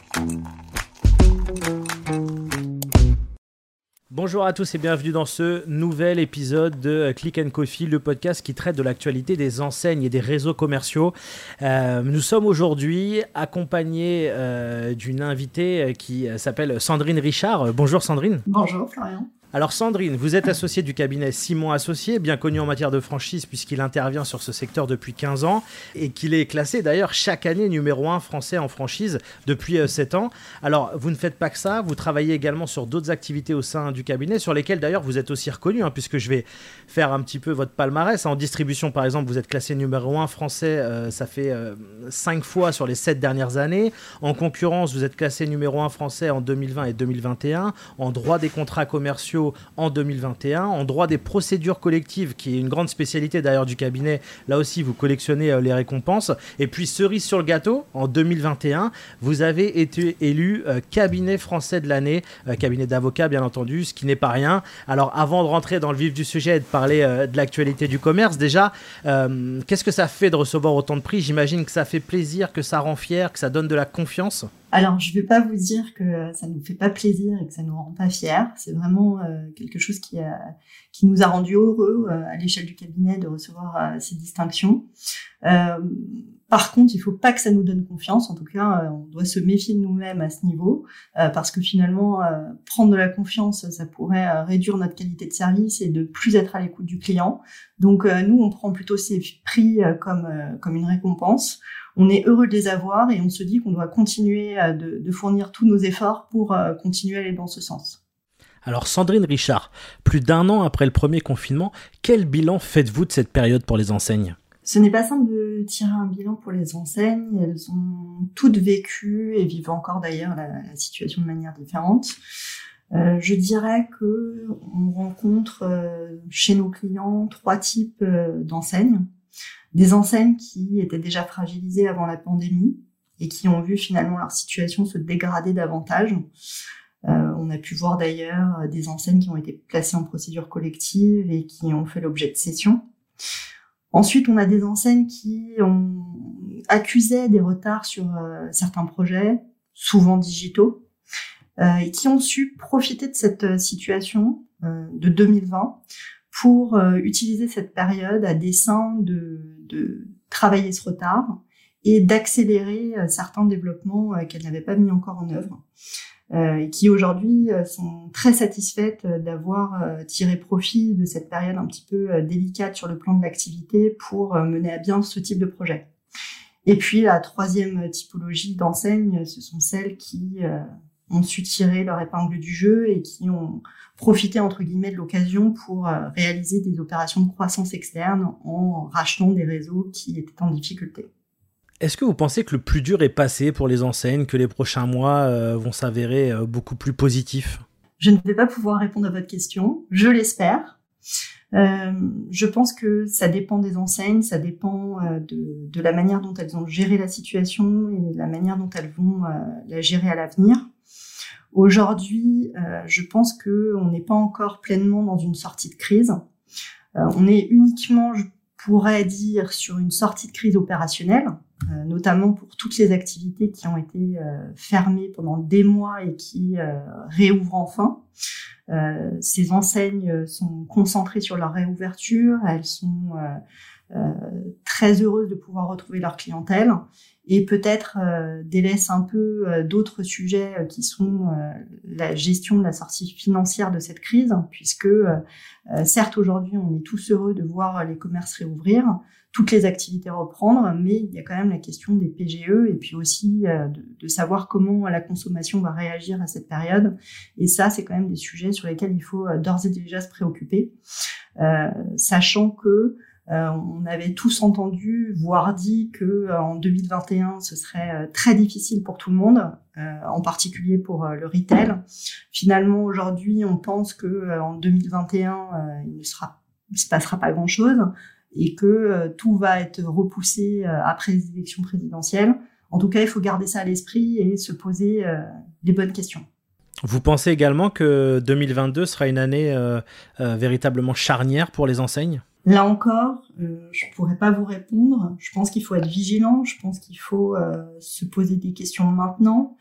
Bonjour à tous et bienvenue dans ce nouvel épisode de Click & Coffee, le podcast qui traite de l'actualité des enseignes et des réseaux commerciaux. Nous sommes aujourd'hui accompagnés d'une invitée qui s'appelle Sandrine Richard. Bonjour Sandrine. Bonjour Florian. Alors Sandrine, vous êtes associée du cabinet Simon Associés, bien connu en matière de franchise puisqu'il intervient sur ce secteur depuis 15 ans et qu'il est classé d'ailleurs chaque année numéro 1 français en franchise depuis 7 ans. Alors vous ne faites pas que ça, vous travaillez également sur d'autres activités au sein du cabinet sur lesquelles d'ailleurs vous êtes aussi reconnu puisque je vais faire un petit peu votre palmarès. En distribution par exemple, vous êtes classé numéro 1 français, ça fait 5 fois sur les 7 dernières années. En concurrence, vous êtes classé numéro 1 français en 2020 et 2021. En droit des contrats commerciaux en 2021, en droit des procédures collectives, qui est une grande spécialité d'ailleurs du cabinet, là aussi vous collectionnez les récompenses, et puis cerise sur le gâteau, en 2021, vous avez été élu cabinet français de l'année, cabinet d'avocats bien entendu, ce qui n'est pas rien. Alors avant de rentrer dans le vif du sujet et de parler de l'actualité du commerce, déjà, qu'est-ce que ça fait de recevoir autant de prix? J'imagine que ça fait plaisir, que ça rend fier, que ça donne de la confiance. Alors, je ne vais pas vous dire que ça nous fait pas plaisir et que ça nous rend pas fiers. C'est vraiment quelque chose qui nous a rendu heureux à l'échelle du cabinet de recevoir ces distinctions. Par contre, il faut pas que ça nous donne confiance. En tout cas, on doit se méfier de nous-mêmes à ce niveau parce que finalement, prendre de la confiance, ça pourrait réduire notre qualité de service et de plus être à l'écoute du client. Donc, nous, on prend plutôt ces prix comme une récompense. On est heureux de les avoir et on se dit qu'on doit continuer de fournir tous nos efforts pour continuer à aller dans ce sens. Alors Sandrine Richard, plus d'1 an après le premier confinement, quel bilan faites-vous de cette période pour les enseignes ? Ce n'est pas simple de tirer un bilan pour les enseignes. Elles ont toutes vécu et vivent encore d'ailleurs la situation de manière différente. Je dirais que on rencontre chez nos clients 3 types d'enseignes. Des enseignes qui étaient déjà fragilisées avant la pandémie et qui ont vu finalement leur situation se dégrader davantage. On a pu voir d'ailleurs des enseignes qui ont été placées en procédure collective et qui ont fait l'objet de cessions. Ensuite, on a des enseignes qui accusaient des retards sur certains projets, souvent digitaux, et qui ont su profiter de cette situation de 2020 pour utiliser cette période à dessein de travailler ce retard et d'accélérer certains développements qu'elles n'avaient pas mis encore en œuvre et qui aujourd'hui sont très satisfaites d'avoir tiré profit de cette période un petit peu délicate sur le plan de l'activité pour mener à bien ce type de projet. Et puis la 3e typologie d'enseignes, ce sont celles qui ont su tirer leur épingle du jeu et qui ont profité entre guillemets de l'occasion pour réaliser des opérations de croissance externe en rachetant des réseaux qui étaient en difficulté. Est-ce que vous pensez que le plus dur est passé pour les enseignes, que les prochains mois vont s'avérer beaucoup plus positifs ? Je ne vais pas pouvoir répondre à votre question, je l'espère. Je pense que ça dépend des enseignes, ça dépend de la manière dont elles ont géré la situation et de la manière dont elles vont la gérer à l'avenir. Aujourd'hui, je pense que on n'est pas encore pleinement dans une sortie de crise. On est uniquement, je pourrais dire, sur une sortie de crise opérationnelle, notamment pour toutes les activités qui ont été fermées pendant des mois et qui réouvrent enfin. Ces enseignes sont concentrées sur leur réouverture, elles sont très heureuses de pouvoir retrouver leur clientèle et peut-être délaissent un peu d'autres sujets qui sont la gestion de la sortie financière de cette crise, puisque certes aujourd'hui on est tous heureux de voir les commerces réouvrir, toutes les activités reprendre, mais il y a quand même la question des PGE et puis aussi de savoir comment la consommation va réagir à cette période. Et ça, c'est quand même des sujets sur lesquels il faut d'ores et déjà se préoccuper, sachant que on avait tous entendu, voire dit que en 2021, ce serait très difficile pour tout le monde, en particulier pour le retail. Finalement, aujourd'hui, on pense que en 2021, il ne se passera pas grand-chose et que tout va être repoussé après les élections présidentielles. En tout cas, il faut garder ça à l'esprit et se poser les bonnes questions. Vous pensez également que 2022 sera une année véritablement charnière pour les enseignes ? Là encore, je pourrais pas vous répondre. Je pense qu'il faut être vigilant. Je pense qu'il faut se poser des questions maintenant.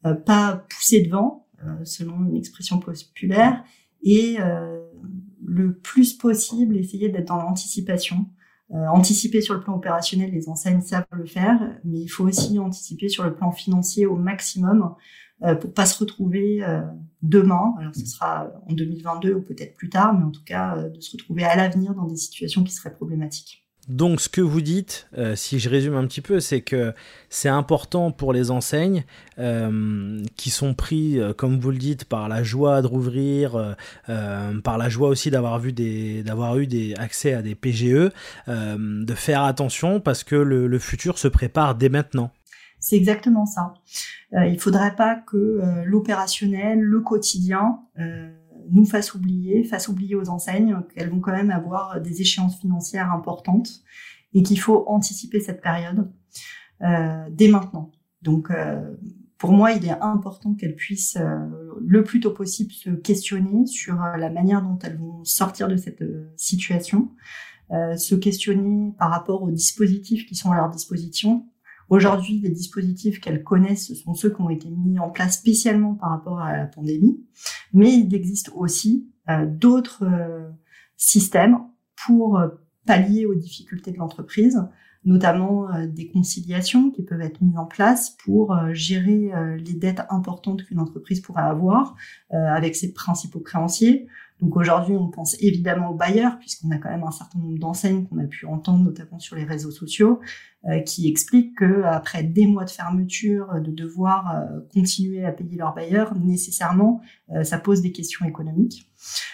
pas pousser devant, selon une expression populaire, et le plus possible essayer d'être dans l'anticipation. Anticiper sur le plan opérationnel, les enseignes savent le faire, mais il faut aussi anticiper sur le plan financier au maximum pour pas se retrouver demain, alors ce sera en 2022 ou peut-être plus tard, mais en tout cas de se retrouver à l'avenir dans des situations qui seraient problématiques. Donc ce que vous dites, si je résume un petit peu, c'est que c'est important pour les enseignes qui sont pris, comme vous le dites, par la joie de rouvrir, par la joie aussi d'avoir eu des accès à des PGE, de faire attention parce que le futur se prépare dès maintenant. C'est exactement ça. Il ne faudrait pas que l'opérationnel, le quotidien nous fasse oublier aux enseignes qu'elles vont quand même avoir des échéances financières importantes et qu'il faut anticiper cette période dès maintenant. Donc, pour moi, il est important qu'elles puissent le plus tôt possible se questionner sur la manière dont elles vont sortir de cette situation, se questionner par rapport aux dispositifs qui sont à leur disposition. Aujourd'hui, les dispositifs qu'elles connaissent, ce sont ceux qui ont été mis en place spécialement par rapport à la pandémie. Mais il existe aussi d'autres systèmes pour pallier aux difficultés de l'entreprise, notamment des conciliations qui peuvent être mises en place pour gérer les dettes importantes qu'une entreprise pourrait avoir avec ses principaux créanciers. Donc aujourd'hui, on pense évidemment aux bailleurs, puisqu'on a quand même un certain nombre d'enseignes qu'on a pu entendre, notamment sur les réseaux sociaux, qui expliquent que après des mois de fermeture, de devoir continuer à payer leurs bailleurs, nécessairement, ça pose des questions économiques.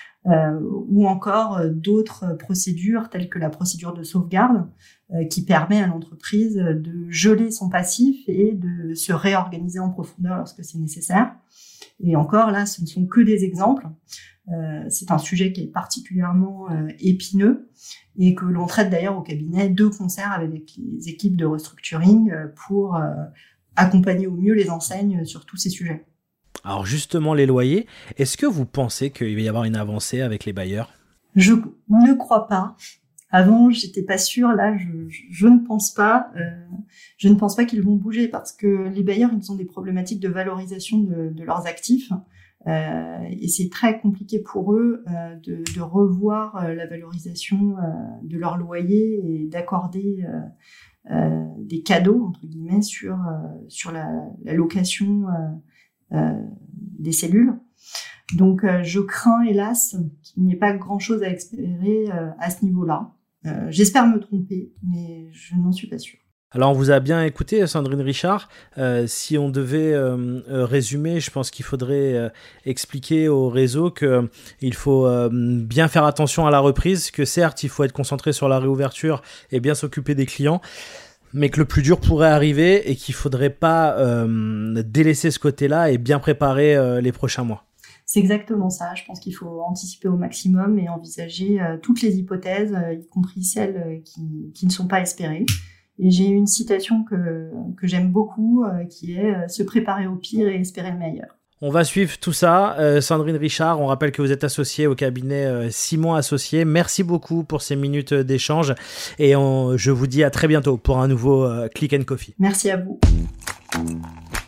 Ou encore d'autres procédures, telles que la procédure de sauvegarde, qui permet à l'entreprise de geler son passif et de se réorganiser en profondeur lorsque c'est nécessaire. Et encore, là, ce ne sont que des exemples. C'est un sujet qui est particulièrement épineux et que l'on traite d'ailleurs au cabinet de concert avec les équipes de restructuring pour accompagner au mieux les enseignes sur tous ces sujets. Alors justement, les loyers, est-ce que vous pensez qu'il va y avoir une avancée avec les bailleurs ? Je ne crois pas. Avant, j'étais pas sûre. Là, je ne pense pas. Je ne pense pas qu'ils vont bouger parce que les bailleurs, ils ont des problématiques de valorisation de leurs actifs. Et c'est très compliqué pour eux de revoir la valorisation de leur loyer et d'accorder des cadeaux entre guillemets sur la location des cellules. Donc je crains hélas qu'il n'y ait pas grand-chose à espérer à ce niveau-là. J'espère me tromper, mais je n'en suis pas sûre. Alors on vous a bien écouté, Sandrine Richard. Si on devait résumer, je pense qu'il faudrait expliquer au réseau qu'il faut bien faire attention à la reprise, que certes il faut être concentré sur la réouverture et bien s'occuper des clients, mais que le plus dur pourrait arriver et qu'il ne faudrait pas délaisser ce côté-là et bien préparer les prochains mois. C'est exactement ça. Je pense qu'il faut anticiper au maximum et envisager toutes les hypothèses, y compris celles qui ne sont pas espérées. Et j'ai une citation que j'aime beaucoup, qui est « se préparer au pire et espérer le meilleur ». On va suivre tout ça. Sandrine Richard, on rappelle que vous êtes associée au cabinet Simon Associés. Merci beaucoup pour ces minutes d'échange et je vous dis à très bientôt pour un nouveau Click & Coffee. Merci à vous.